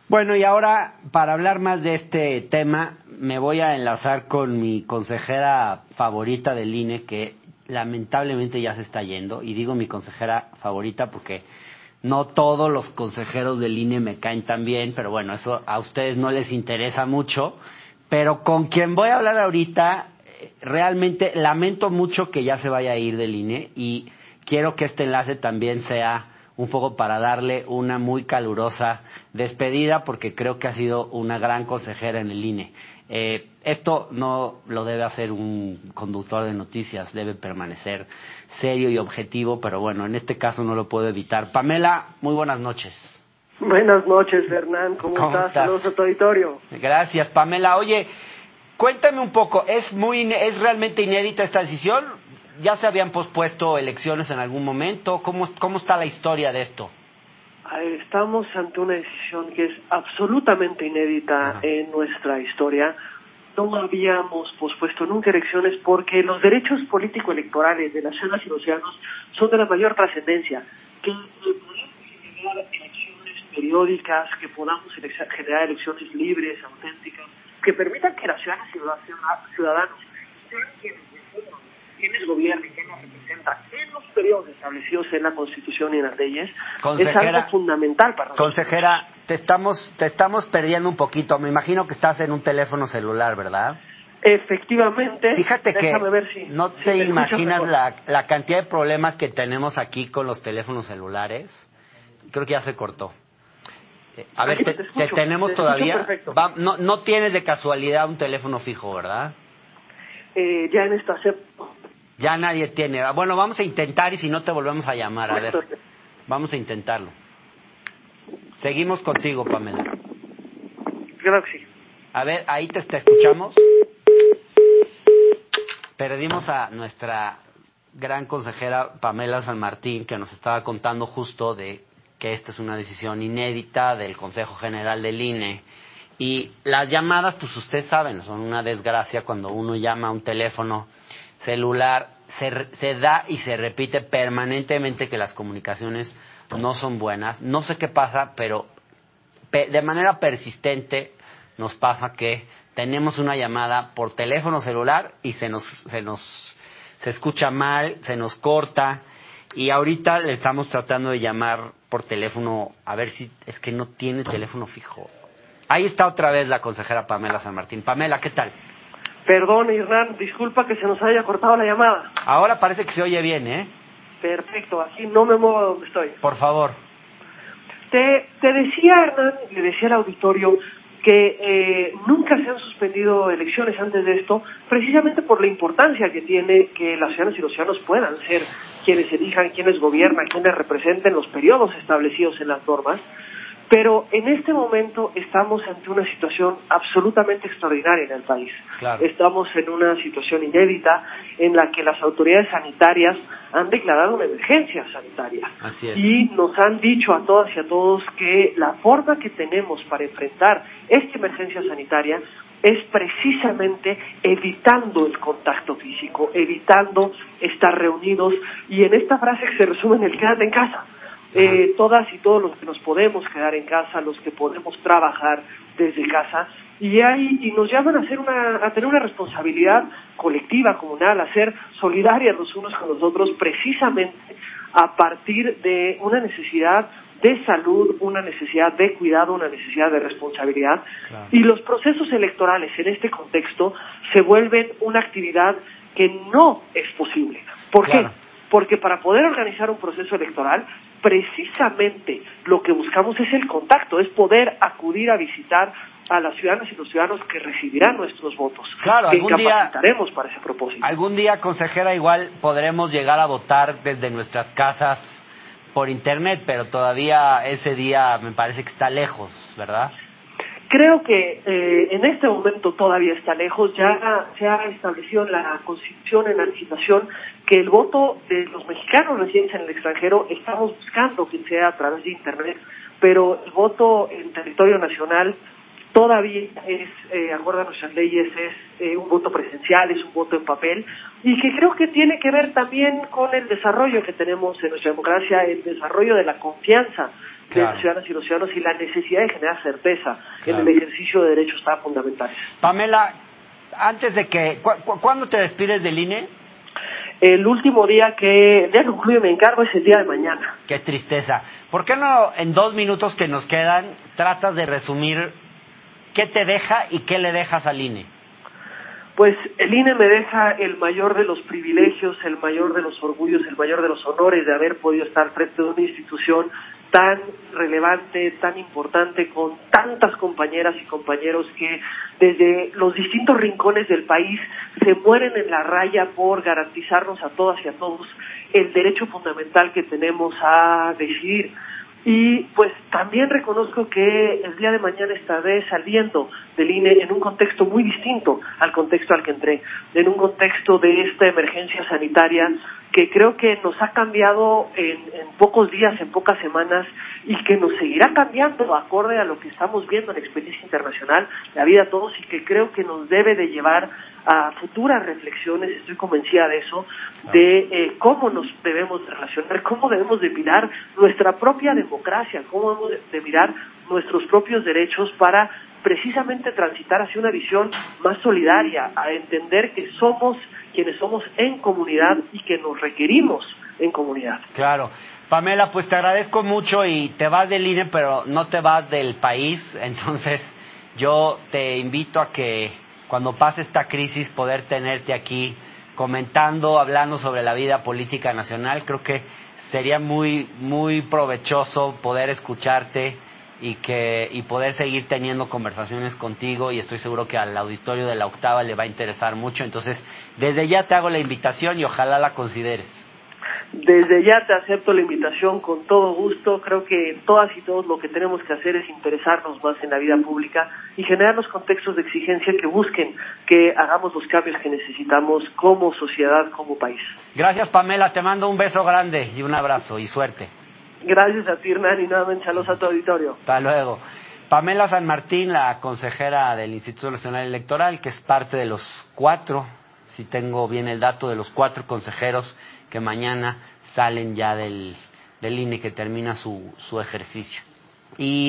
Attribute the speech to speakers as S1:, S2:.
S1: Bueno, y ahora, para hablar más de este tema, me voy a enlazar con mi consejera favorita del INE, que lamentablemente ya se está yendo. Y digo mi consejera favorita porque no todos los consejeros del INE me caen tan bien, pero bueno, eso a ustedes no les interesa mucho. Pero con quien voy a hablar ahorita, realmente lamento mucho que ya se vaya a ir del INE y quiero que este enlace también sea un poco para darle una muy calurosa despedida, porque creo que ha sido una gran consejera en el INE. Esto no lo debe hacer un conductor de noticias, debe permanecer serio y objetivo, pero bueno, en este caso no lo puedo evitar. Pamela, muy buenas noches.
S2: Buenas noches, Fernán. ¿Cómo estás? Saludos a tu auditorio.
S1: Gracias, Pamela. Oye, cuéntame un poco, ¿es realmente inédita esta decisión? ¿Ya se habían pospuesto elecciones en algún momento? ¿Cómo está la historia de esto?
S2: Estamos ante una decisión que es absolutamente inédita en nuestra historia. No habíamos pospuesto nunca elecciones porque los derechos político-electorales de las ciudadanas y los ciudadanos son de la mayor trascendencia. Que podamos generar elecciones periódicas, que podamos generar elecciones libres, auténticas, que permitan que las ciudadanas y los ciudadanos sean quienes decidan quiénes gobiernan y quiénes representan en los periodos establecidos en la Constitución y en las leyes, es algo fundamental para nosotros.
S1: Consejera, te estamos perdiendo un poquito. Me imagino que estás en un teléfono celular, ¿verdad?
S2: Efectivamente.
S1: Fíjate que
S2: ver si,
S1: no te imaginas la cantidad de problemas que tenemos aquí con los teléfonos celulares. Creo que ya se cortó. A ver, te tenemos todavía. No tienes de casualidad un teléfono fijo, ¿verdad?
S2: Ya en esta
S1: ya nadie tiene. Bueno, vamos a intentar y si no te volvemos a llamar. A ver, vamos a intentarlo. Seguimos contigo, Pamela.
S2: Creo que sí.
S1: A ver, ahí te escuchamos. Perdimos a nuestra gran consejera Pamela San Martín, que nos estaba contando justo de que esta es una decisión inédita del Consejo General del INE. Y las llamadas, pues ustedes saben, son una desgracia cuando uno llama a un teléfono celular. Se da y se repite permanentemente que las comunicaciones no son buenas. No sé qué pasa, pero de manera persistente nos pasa que tenemos una llamada por teléfono celular y se escucha mal, se nos corta. Y ahorita le estamos tratando de llamar por teléfono, a ver si es que no tiene teléfono fijo. Ahí está otra vez la consejera Pamela San Martín. Pamela, ¿qué tal?
S2: Perdón, Hernán, disculpa que se nos haya cortado la llamada.
S1: Ahora parece que se oye bien, ¿eh?
S2: Perfecto, así no me muevo de donde estoy.
S1: Por favor.
S2: Te decía, Hernán, le decía al auditorio que nunca se han suspendido elecciones antes de esto, precisamente por la importancia que tiene que las ciudadanas y los ciudadanos puedan ser quienes elijan, quienes gobiernan, quienes representen los periodos establecidos en las normas. Pero en este momento estamos ante una situación absolutamente extraordinaria en el país.
S1: Claro.
S2: Estamos en una situación inédita en la que las autoridades sanitarias han declarado una emergencia sanitaria.
S1: Así es.
S2: Y nos han dicho a todas y a todos que la forma que tenemos para enfrentar esta emergencia sanitaria es precisamente evitando el contacto físico, evitando estar reunidos, y en esta frase que se resume en el quédate en casa. Todas y todos los que nos podemos quedar en casa, los que podemos trabajar desde casa, y nos llaman a tener una responsabilidad colectiva, comunal, a ser solidarias los unos con los otros, precisamente a partir de una necesidad de salud, una necesidad de cuidado, una necesidad de responsabilidad. Claro. Y los procesos electorales en este contexto se vuelven una actividad que no es posible. ¿Por qué? Porque para poder organizar un proceso electoral, precisamente lo que buscamos es el contacto, es poder acudir a visitar a las ciudadanas y los ciudadanos que recibirán nuestros votos.
S1: Claro,
S2: que capacitaremos para ese propósito.
S1: Algún día, consejera, igual podremos llegar a votar desde nuestras casas por internet, pero todavía ese día me parece que está lejos, ¿verdad?
S2: Creo que en este momento todavía está lejos. Ya se ha establecido en la Constitución, en la legislación, que el voto de los mexicanos residentes en el extranjero estamos buscando que sea a través de internet, pero el voto en territorio nacional todavía es, acorde a nuestras leyes, es un voto presencial, es un voto en papel, y que creo que tiene que ver también con el desarrollo que tenemos en nuestra democracia, el desarrollo de la confianza de las ciudadanas y los ciudadanos y la necesidad de generar certeza en el ejercicio de derechos tan fundamentales.
S1: Pamela, antes de que... ¿Cuándo te despides del INE?
S2: El último día que concluye mi encargo es el día de mañana.
S1: Qué tristeza. ¿Por qué no en 2 minutos que nos quedan tratas de resumir qué te deja y qué le dejas al INE?
S2: Pues el INE me deja el mayor de los privilegios, el mayor de los orgullos, el mayor de los honores de haber podido estar frente de una institución tan relevante, tan importante, con tantas compañeras y compañeros que desde los distintos rincones del país se mueren en la raya por garantizarnos a todas y a todos el derecho fundamental que tenemos a decidir. Y pues también reconozco que el día de mañana estaré saliendo del INE en un contexto muy distinto al contexto al que entré, en un contexto de esta emergencia sanitaria que creo que nos ha cambiado en pocos días, en pocas semanas, y que nos seguirá cambiando acorde a lo que estamos viendo en la experiencia internacional, la vida a todos, y que creo que nos debe de llevar a futuras reflexiones, estoy convencida de eso, de cómo nos debemos de relacionar, cómo debemos de mirar nuestra propia democracia, cómo debemos de mirar nuestros propios derechos para precisamente transitar hacia una visión más solidaria, a entender que somos quienes somos en comunidad y que nos requerimos en comunidad.
S1: Claro. Pamela, pues te agradezco mucho y te vas del INE, pero no te vas del país. Entonces, yo te invito a que cuando pase esta crisis poder tenerte aquí comentando, hablando sobre la vida política nacional. Creo que sería muy provechoso poder escucharte y poder seguir teniendo conversaciones contigo, y estoy seguro que al auditorio de La Octava le va a interesar mucho. Entonces, desde ya te hago la invitación y ojalá la consideres.
S2: Desde ya te acepto la invitación con todo gusto. Creo que todas y todos lo que tenemos que hacer es interesarnos más en la vida pública y generar los contextos de exigencia que busquen que hagamos los cambios que necesitamos como sociedad, como país.
S1: Gracias, Pamela. Te mando un beso grande y un abrazo y suerte.
S2: Gracias a ti, Hernán, y nuevamente saludos a tu auditorio.
S1: Hasta luego. Pamela San Martín, la consejera del Instituto Nacional Electoral, que es parte de los 4, si tengo bien el dato, de los 4 consejeros que mañana salen ya del INE, que termina su ejercicio. Y